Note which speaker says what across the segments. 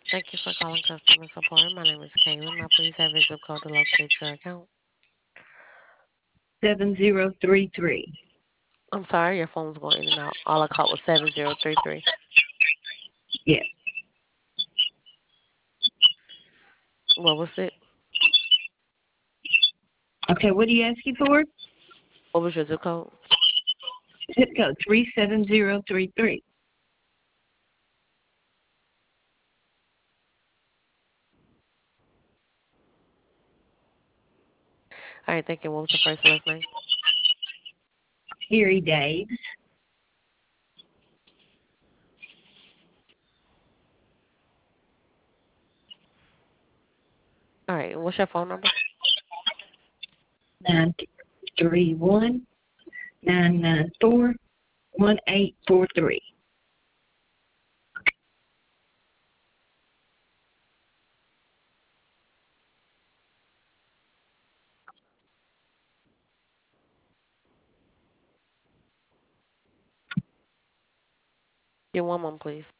Speaker 1: Thank you for calling customer support. My name is Caitlin. May I please have your zip code to locate your account?
Speaker 2: 7033.
Speaker 1: I'm sorry, your phone's going in and out. All I caught was 7033.
Speaker 2: Yes.
Speaker 1: What was it?
Speaker 2: Okay, what are you asking for?
Speaker 1: What was your zip code?
Speaker 2: Zip code 37033.
Speaker 1: All right, thank you. What was the first and last name?
Speaker 2: Erie Daves.
Speaker 1: All right, what's your phone number?
Speaker 2: 931-994-1843.
Speaker 1: Give one moment, please.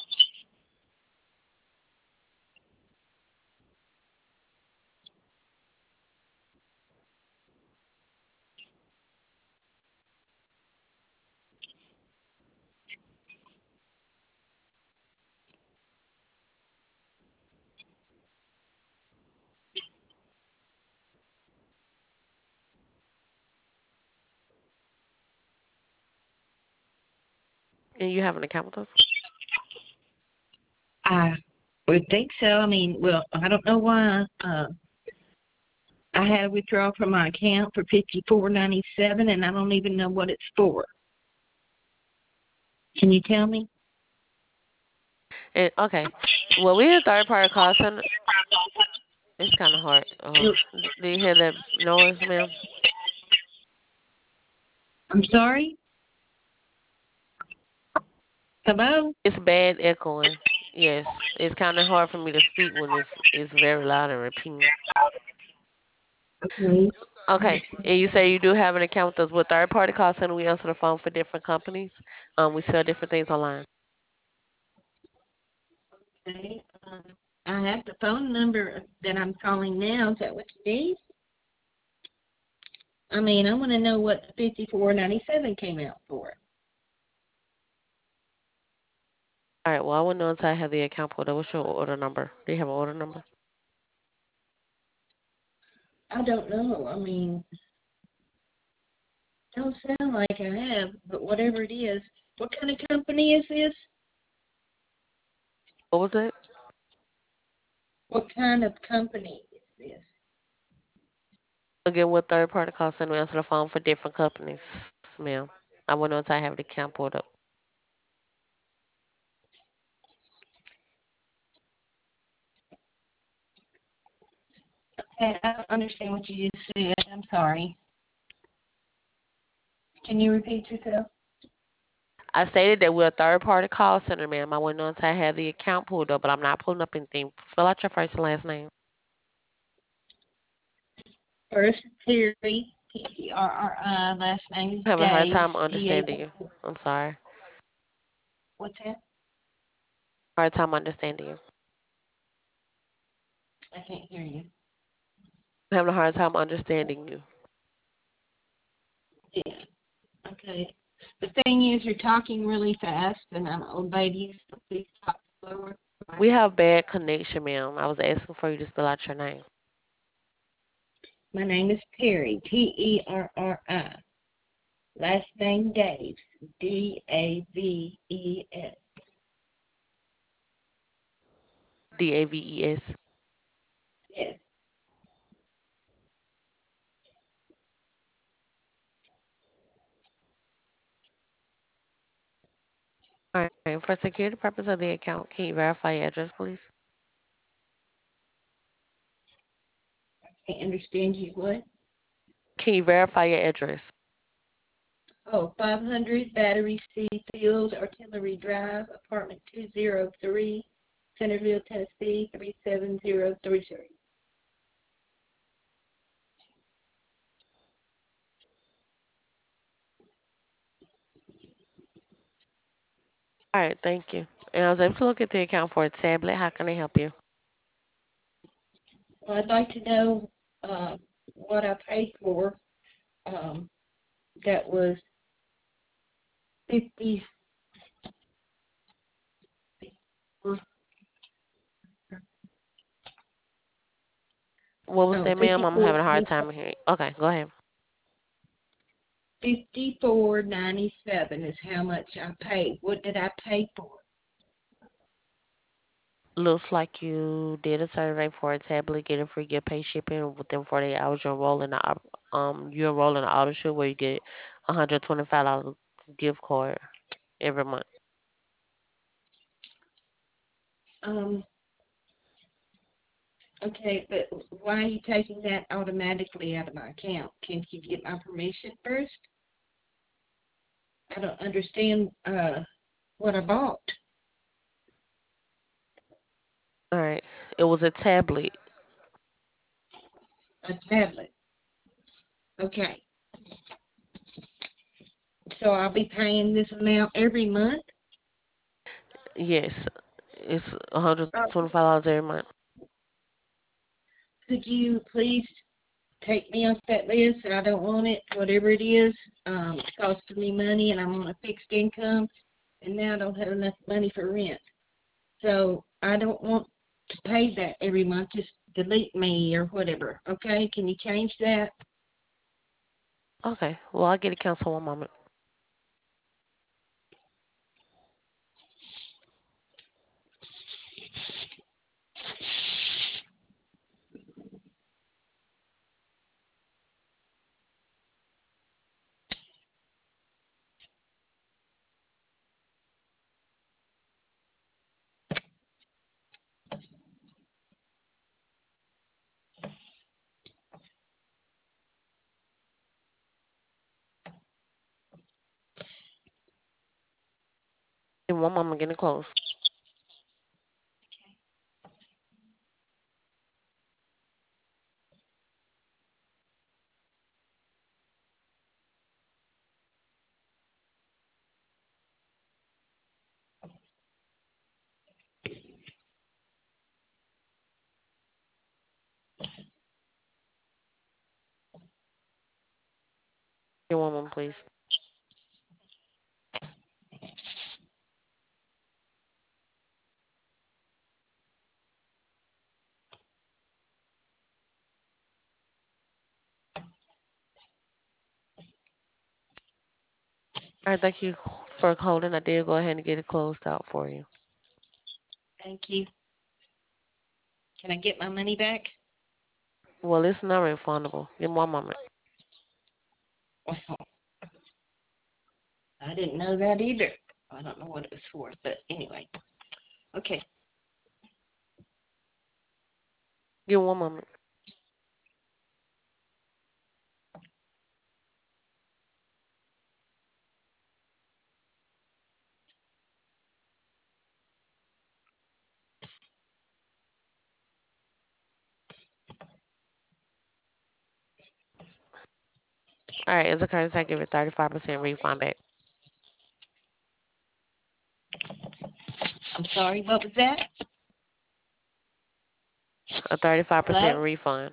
Speaker 1: And you have an account with us?
Speaker 2: I would think so. I mean, well, I don't know why. I had a withdrawal from my account for $54.97, and I don't even know what it's for. Can you tell me?
Speaker 1: And, okay. Well, we a third party call center. It's kind of hard. Do you hear that noise, ma'am?
Speaker 2: I'm sorry? Hello?
Speaker 1: It's bad echoing. Yes, it's kind of hard for me to speak when it's very loud and repeating.
Speaker 2: Okay.
Speaker 1: Okay, and you say you do have an account with us. With third party call center, we answer the phone for different companies. We sell different things online.
Speaker 2: Okay. I have the phone number that I'm calling now. Is that what you need? I mean, I want to know what 54.97 came out for.
Speaker 1: All right. Well, I want to know until I have the account pulled up. What's your order number? Do you have an order number?
Speaker 2: I don't know. I mean, don't sound like I have, but whatever it is. What kind of company is this?
Speaker 1: What was it?
Speaker 2: What kind of company is this?
Speaker 1: Again, with third party call center, we answer the phone for different companies, ma'am. I want to know until I have the account pulled up.
Speaker 2: Okay, I don't understand what you just said. I'm sorry. Can you repeat yourself?
Speaker 1: I stated that we're a third party call center, ma'am. I want to know until I have the account pulled up, but I'm not pulling up anything. Spell out your first and last name.
Speaker 2: First, Terry, Terri. Last name is
Speaker 1: I'm having a hard
Speaker 2: Daves,
Speaker 1: time understanding you.
Speaker 2: D-A.
Speaker 1: I'm sorry.
Speaker 2: What's that?
Speaker 1: Hard time understanding you.
Speaker 2: I can't hear you.
Speaker 1: I'm having a hard time understanding you.
Speaker 2: Yeah. Okay. The thing is, you're talking really fast, and I'm an old lady, so please talk slower.
Speaker 1: We have bad connection, ma'am. I was asking for you to spell out your name.
Speaker 2: My name is Terry, Terri. Last name Daves, Daves.
Speaker 1: Daves.
Speaker 2: Yes.
Speaker 1: All right. For security purpose of the account, can you verify your address, please?
Speaker 2: I understand you. What?
Speaker 1: Can you verify your address?
Speaker 2: Oh, 500 Battery C Field, Artillery Drive, apartment 203, Centerville, Tennessee, 37033.
Speaker 1: All right. Thank you. And I was able to look at the account for a tablet. How can I help you?
Speaker 2: Well, I'd like to know what I paid for. Um, that was 50.
Speaker 1: What was
Speaker 2: No,
Speaker 1: that, ma'am? I'm
Speaker 2: 54.
Speaker 1: having a hard time hearing. Okay, go ahead.
Speaker 2: 54.97 is how much I paid. What did I pay for?
Speaker 1: Looks like you did a survey for a tablet, get a free gift, pay shipping within 48 hours. You enroll in an auto ship where you get $125 gift card every month.
Speaker 2: Um, okay, but why are you taking that automatically out of my account? Can't you get my permission first? I don't understand what I bought.
Speaker 1: All right. It was a tablet.
Speaker 2: A tablet. Okay, so I'll be paying this amount every month.
Speaker 1: Yes, it's $125 every month.
Speaker 2: Could you please take me off that list? I don't want it. Whatever it is, it's costing me money, and I'm on a fixed income, and now I don't have enough money for rent. So I don't want to pay that every month. Just delete me or whatever. Okay? Can you change that?
Speaker 1: Okay. Well, I'll get it canceled one moment. In one moment, getting close. In one moment, please. All right. Thank you for holding. I did go ahead and get it closed out for you.
Speaker 2: Thank you. Can I get my money back?
Speaker 1: Well, it's not refundable. In one moment.
Speaker 2: Well, I didn't know that either. I don't know what it was for, but anyway. Okay.
Speaker 1: Give one moment. All right. As a courtesy, I give it 35% refund back.
Speaker 2: I'm sorry. What was that?
Speaker 1: A 35%
Speaker 2: Hello?
Speaker 1: refund.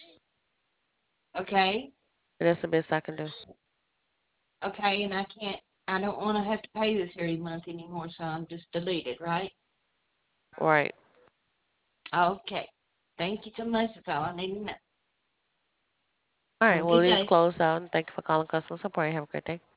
Speaker 2: Okay.
Speaker 1: And that's the best I can do.
Speaker 2: Okay, and I don't want to have to pay this every month anymore, so I'm just deleted, right?
Speaker 1: All right.
Speaker 2: Okay. Thank you so much. That's all I need to know.
Speaker 1: All
Speaker 2: Have
Speaker 1: right.
Speaker 2: a
Speaker 1: Well,
Speaker 2: good
Speaker 1: it is
Speaker 2: day.
Speaker 1: closed out. And thank you for calling customer support. Have a great day.